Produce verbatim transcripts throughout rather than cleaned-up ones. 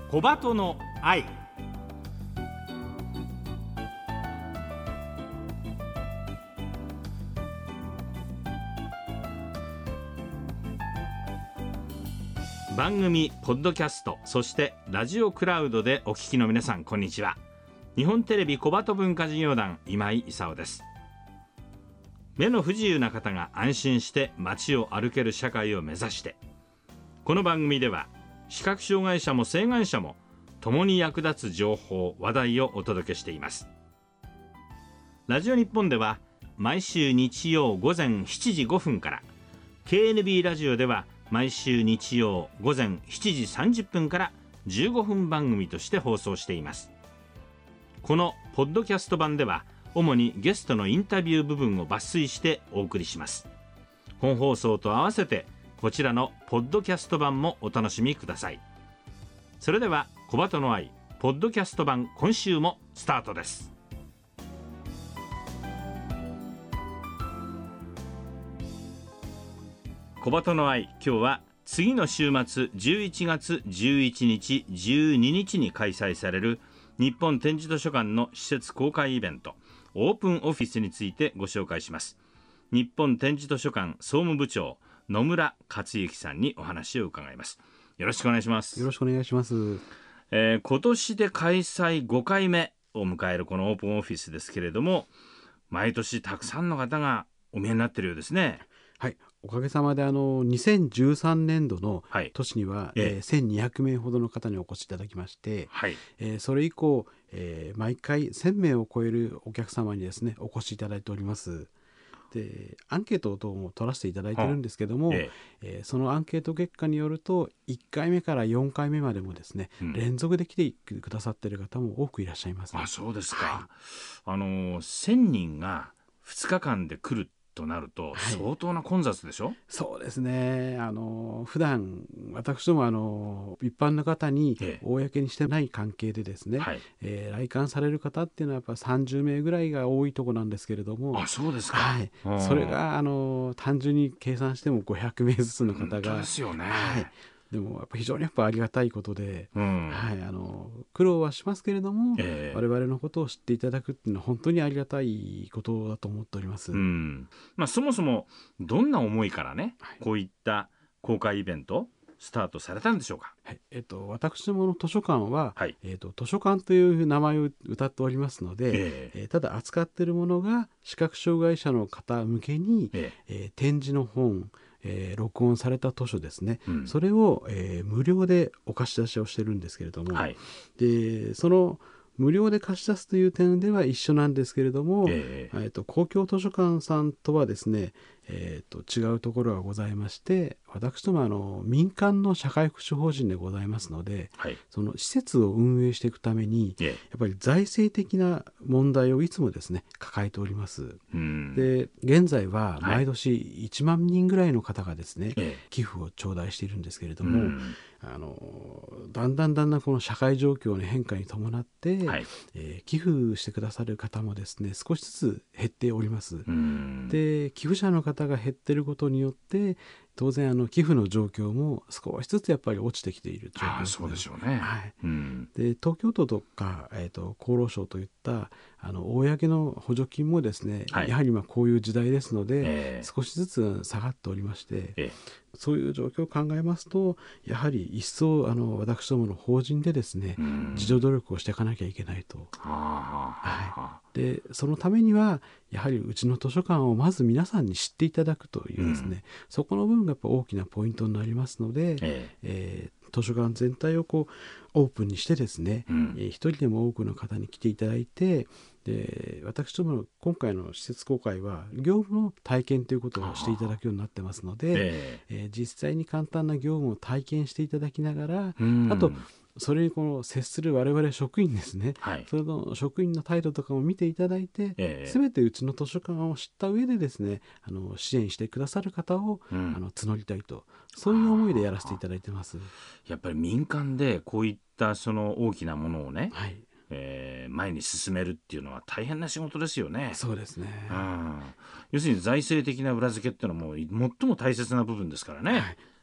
小鳩の愛。番組ポッドキャスト、そしてラジオクラウドでお聞きの皆さん、こんにちは。日本テレビ小鳩文化事業団今井勲です。目の不自由な方が安心して街を歩ける社会を目指して、この番組では視覚障害者も晴眼者も共に役立つ情報話題をお届けしています。ラジオ日本では毎週日曜午前しちじごふんから、 ケーエヌビー ラジオでは毎週日曜午前しちじさんじゅっぷんからじゅうごふん番組として放送しています。このポッドキャスト版では主にゲストのインタビュー部分を抜粋してお送りします。本放送と合わせてこちらのポッドキャスト版もお楽しみください。それでは小鳩の愛ポッドキャスト版、今週もスタートです。小鳩の愛、今日は次の週末じゅういちがつじゅういちにちじゅうににちに開催される日本展示図書館の施設公開イベント、オープンオフィスについてご紹介します。日本展示図書館総務部長野村克之さんにお話を伺います。よろしくお願いします。 よろしくお願いします。 えー、今年で開催ごかいめを迎えるこのオープンオフィスですけれども、毎年たくさんの方がお見えになっているようですね。 はい、おかげさまであのにせんじゅうさんねんどの年には、 はい、ええー、せんにひゃくめいほどの方にお越しいただきまして、 はい、 えー、それ以降、えー、毎回せんめいを超えるお客様にですねお越しいただいております。でアンケート等も取らせていただいてるんですけども、ええー、そのアンケート結果によるといっかいめからよんかいめまでもですね、うん、連続で来てくださっている方も多くいらっしゃいます、ね、 あ、そうですか、 はい、 あのせんにんがふつかかんで来るとなると相当な混雑でしょ。はい、 そうですね。あの普段私どもあの一般の方に公にしてない関係でですね、はい、えー、来館される方っていうのはやっぱさんじゅうめいぐらいが多いところなんですけれども。 あ、そうですか。 はい、それがあの単純に計算してもごひゃくめいずつの方が。 本当ですよね。 はい、でもやっぱ非常にやっぱありがたいことで、 うん、 はい、あの苦労はしますけれども、 えー、 我々のことを知っていただくっていうのは本当にありがたいことだと思っております。 うん、まあ、そもそもどんな思いからね、はい、こういった公開イベントスタートされたんでしょうか。 はい、えっと、私どもの図書館は、 はい、 えっと、図書館という名前を謳っておりますので、 えーえー、ただ扱っているものが視覚障害者の方向けに、えーえー、展示の本、えー、録音された図書ですね、うん、それを、えー、無料でお貸し出しをしてるんですけれども、はい、でその無料で貸し出すという点では一緒なんですけれども、えーえー、と公共図書館さんとはですね、えー、と違うところがございまして、私どもはあの民間の社会福祉法人でございますので、はい、その施設を運営していくために、えー、やっぱり財政的な問題をいつもですね抱えております。うんで現在は毎年いちまんにんぐらいの方がですね、はい、寄付を頂戴しているんですけれども、うんあのだんだんだんだんこの社会状況の変化に伴って、はいえー、寄付してくださる方もですね少しずつ減っております。うんで寄付者の方が減っていることによって当然あの寄付の状況も少しずつやっぱり落ちてきている状況です、ね。 そうでしょうね。 はいうん、で東京都とか、えー、と厚労省といったあの公の補助金もですね、はい、やはり今こういう時代ですので、えー、少しずつ下がっておりまして、えー、そういう状況を考えますとやはり一層あの私どもの法人でですね自助努力をしていかなきゃいけないと。はい、でそのためにはやはりうちの図書館をまず皆さんに知っていただくというですね、うん、そこの部分がやっぱ大きなポイントになりますので、えええー、図書館全体をこうオープンにしてですね、うんえー、一人でも多くの方に来ていただいて、で私どもの今回の施設公開は業務の体験ということをしていただくようになってますので、えーえー、実際に簡単な業務を体験していただきながら、うん、あとそれにこの接する我々職員ですね、はい、それの職員の態度とかも見ていただいて、えー、全てうちの図書館を知った上でですねあの支援してくださる方を、うん、あの募りたいと、そういう思いでやらせていただいてます。 やっぱり民間でこういったその大きなものをね、はいえー、前に進めるっていうのは大変な仕事ですよね。 そうですね、 うん、要するに財政的な裏付けっていうのはもう最も大切な部分ですからね。はい、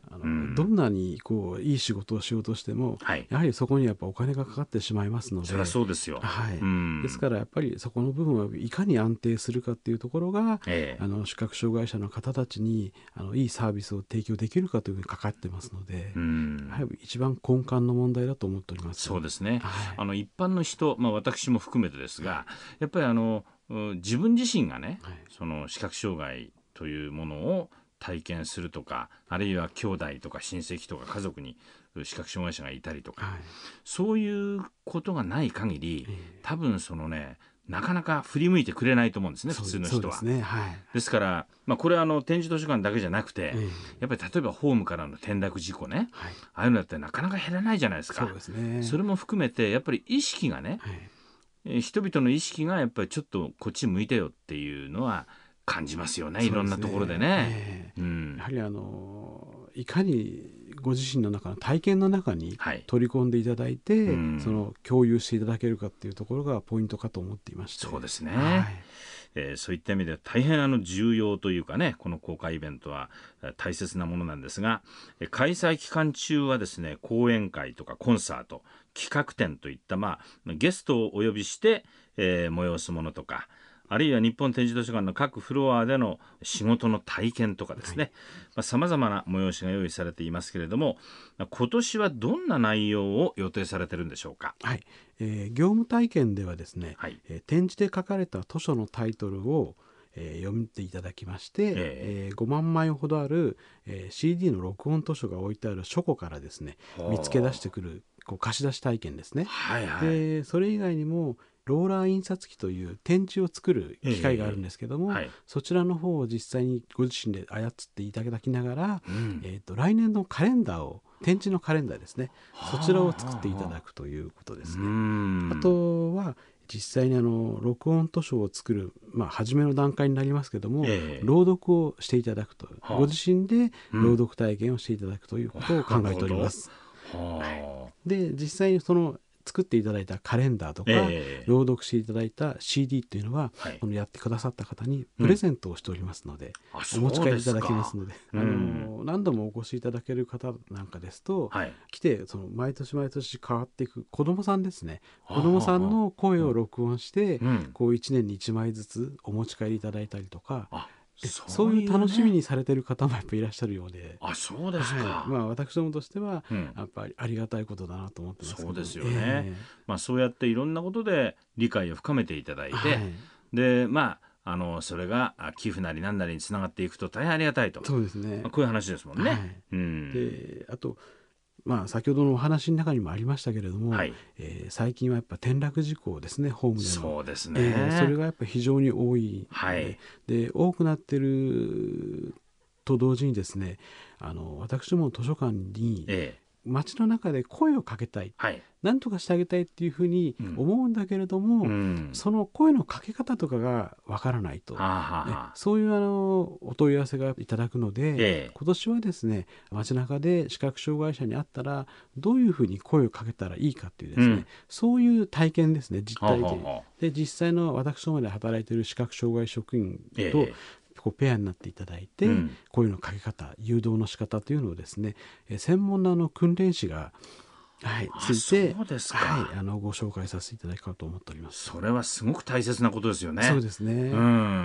あのどんなにこういい仕事をしようとしても、はい、やはりそこにやっぱお金がかかってしまいますので。 そりゃそうですよ、 はい、ですからやっぱりそこの部分はいかに安定するかっていうところが、ええ、あの視覚障害者の方たちにあのいいサービスを提供できるかというふうにかかってますので、うん、やはり一番根幹の問題だと思っております。 そうですね、はい、あの一般の人、まあ、私も含めてですが、やっぱりあの自分自身がね、はい、その視覚障害というものを体験するとか、あるいは兄弟とか親戚とか家族に視覚障害者がいたりとか、はい、そういうことがない限り、多分そのねなかなか振り向いてくれないと思うんですね、普通の人は。そうですね、はい、ですから、まあ、これはあの展示図書館だけじゃなくて、えー、やっぱり例えばホームからの転落事故ね、はい、ああいうのだってなかなか減らないじゃないですか。そうですね、それも含めてやっぱり意識がね、はい、人々の意識がやっぱりちょっとこっち向いてよっていうのは感じますよね、いろんなところでね。 えーうん、やはりあのいかにご自身の中の体験の中に取り込んでいただいて、はい、うん、その共有していただけるかっていうところがポイントかと思っていまして。 そうですね、はい、えー、そういった意味では大変あの重要というかね、この公開イベントは大切なものなんですが、開催期間中はですね、講演会とかコンサート、企画展といった、まあ、ゲストをお呼びして、えー、催すものとか、あるいは日本展示図書館の各フロアでの仕事の体験とかですね、さまざ、まな催しが用意されていますけれども、今年はどんな内容を予定されてるんでしょうか。 はい、えー、業務体験ではですね、はい、えー、展示で書かれた図書のタイトルを、えー、読んでいただきまして、えーえー、ごまんまいほどある、えー、シーディー の録音図書が置いてある書庫からですね、見つけ出してくるこう貸し出し体験ですね、はいはい、でそれ以外にもローラー印刷機という展示を作る機械があるんですけども、えーはい、そちらの方を実際にご自身で操っていただきながら、うん、えーと、来年のカレンダーを展示のカレンダーですね、そちらを作っていただくということですね。あとは実際にあの録音図書を作る、まあ、初めの段階になりますけども、えー、朗読をしていただくと、ご自身で朗読体験をしていただくということを考えております。はい、で実際にその作っていただいたカレンダーとか、えー、朗読していただいた シーディー っていうのは、はい、このやってくださった方にプレゼントをしておりますので、うん、お持ち帰りいただけますので、あの何度もお越しいただける方なんかですと、はい、来てその毎年毎年変わっていく子どもさんですね、子どもさんの声を録音して、うん、こういちねんにいちまいずつお持ち帰りいただいたりとか、そういう、ね、そういう楽しみにされてる方もやっぱりいらっしゃるようで。 あ、そうですか。 はい、まあ、私どもとしては、うん、やっぱりありがたいことだなと思ってますけど。 そうですよね、えーまあ、そうやっていろんなことで理解を深めていただいて、はい、でまああのそれが寄付なり何なりにつながっていくと大変ありがたいと。そうですね、まあ、こういう話ですもんね、はい、 うん、であとまあ、先ほどのお話の中にもありましたけれども、はい、えー、最近はやっぱ転落事故ですね、ホームでの。 そうですね、 えー、それがやっぱ非常に多い、はい、で多くなってると同時にですね、あの私どもの図書館に、ええ、街の中で声をかけたい、はい、何とかしてあげたいっていうふうに思うんだけれども、うん、その声のかけ方とかがわからないと、ね、そういうあのお問い合わせがいただくので、ええ、今年はですね、街中で視覚障害者に会ったらどういうふうに声をかけたらいいかっていうですね、うん、そういう体験ですね、実体験で、実際の私どもで働いている視覚障害職員と、ええ、こうペアになっていただいて、うん、声のかけ方、誘導の仕方というのをですね、え専門のあの訓練士が、はい、ついて、そうですか、はい、あのご紹介させていただこうと思っております。 それはすごく大切なことですよね。 そうですね、うん、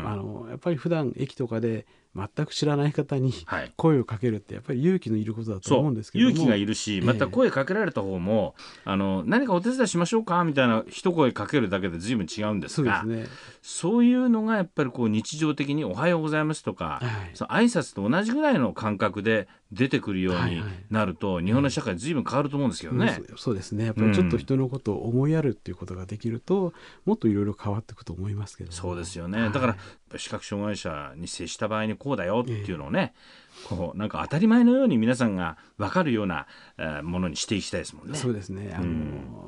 あのやっぱり普段駅とかで全く知らない方に声をかけるってやっぱり勇気のいることだと思うんですけども、 勇気がいるし、また声かけられた方も、えー、あの何かお手伝いしましょうかみたいな一声かけるだけで随分違うんですが、そうですね、そういうのがやっぱりこう日常的におはようございますとか、はい、その挨拶と同じぐらいの感覚で出てくるようになると、はいはい、日本の社会随分変わると思うんですけどね、 うん、そうですね、やっぱりちょっと人のことを思いやるっていうことができると、うん、もっといろいろ変わっていくと思いますけど。 そうですよね、はい、だから視覚障害者に接した場合にこうだよっていうのをね、えー、こうなんか当たり前のように皆さんが分かるような、えー、ものにしていきたいですもんね。 そうですね、あの、うん、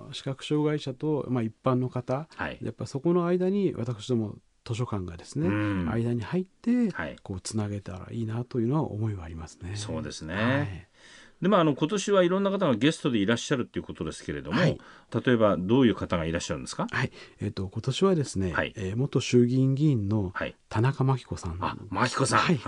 視覚障害者と、まあ、一般の方、はい、やっぱそこの間に私ども図書館がですね、うん、間に入って、はい、こうつなげたらいいなというのは思いはありますね。 そうですね、はい、でまあ、あの今年はいろんな方がゲストでいらっしゃるということですけれども、はい、例えばどういう方がいらっしゃるんですか。 はい、えー、と今年はですね、はい、えー、元衆議院議員の田中真紀子さん、 あ、真紀子さん、はい、はい、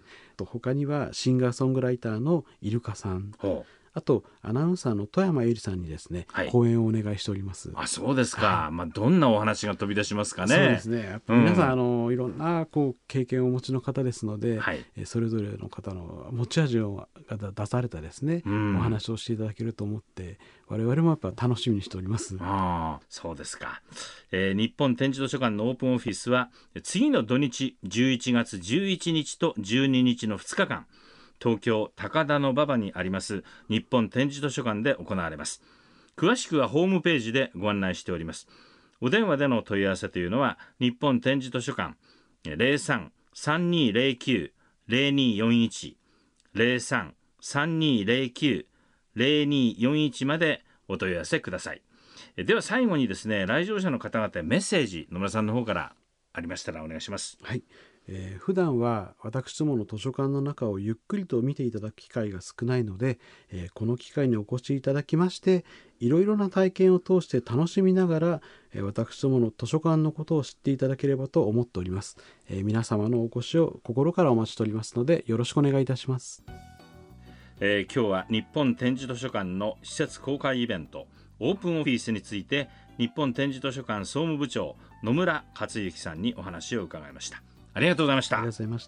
他にはシンガーソングライターのイルカさん、あとアナウンサーの富山えりさんにですね、はい、講演をお願いしております。 あ、そうですか、はい、まあ、どんなお話が飛び出しますかね。 そうですね、やっぱ皆さん、うん、あのいろんなこう経験をお持ちの方ですので、はい、えそれぞれの方の持ち味を出されたですね、うん、お話をしていただけると思って我々もやっぱ楽しみにしております。 あ、そうですか、えー、日本展示図書館のオープンオフィスは次の土日じゅういちがつじゅういちにちとじゅうににちのふつかかん、東京高田馬場にあります日本展示図書館で行われます。詳しくはホームページでご案内しております。お電話での問い合わせというのは日本展示図書館 ゼロさん さんにーゼロきゅう ゼロにーよんいち ゼロさん さんにーゼロきゅう ゼロにーよんいちまでお問い合わせください。では最後にですね、来場者の方々へメッセージ、野村さんの方からありましたらお願いします。 はい、えー、普段は私どもの図書館の中をゆっくりと見ていただく機会が少ないので、えー、この機会にお越しいただきましていろいろな体験を通して楽しみながら、えー、私どもの図書館のことを知っていただければと思っております。えー、皆様のお越しを心からお待ちしておりますのでよろしくお願いいたします。 えー、今日は日本展示図書館の施設公開イベントオープンオフィスについて日本展示図書館総務部長野村克之さんにお話を伺いました。ありがとうございました。 ありがとうございました。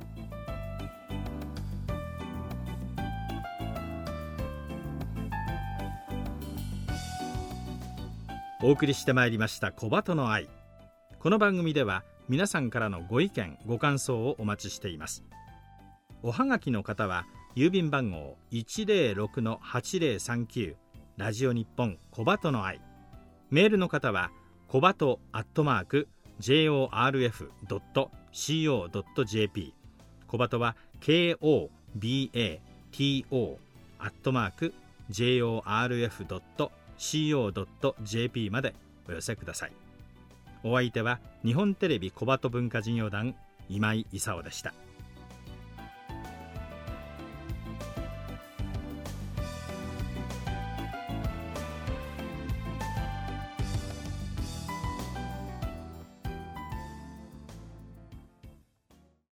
お送りしてまいりました小鳩の愛。この番組では皆さんからのご意見ご感想をお待ちしています。おはがきの方は郵便番号 いちゼロろく はちゼロさんきゅう ラジオ日本小鳩の愛。メールの方は小鳩アットマーク ジェイオーアールエフ ドット シーオー ドット ジェーピー 小鳩は ケーオービーエーティーオー アットマーク ジェイオーアールエフ ドット シーオー ドット ジェーピー までお寄せください。お相手は日本テレビ小鳩文化事業団今井勲でした。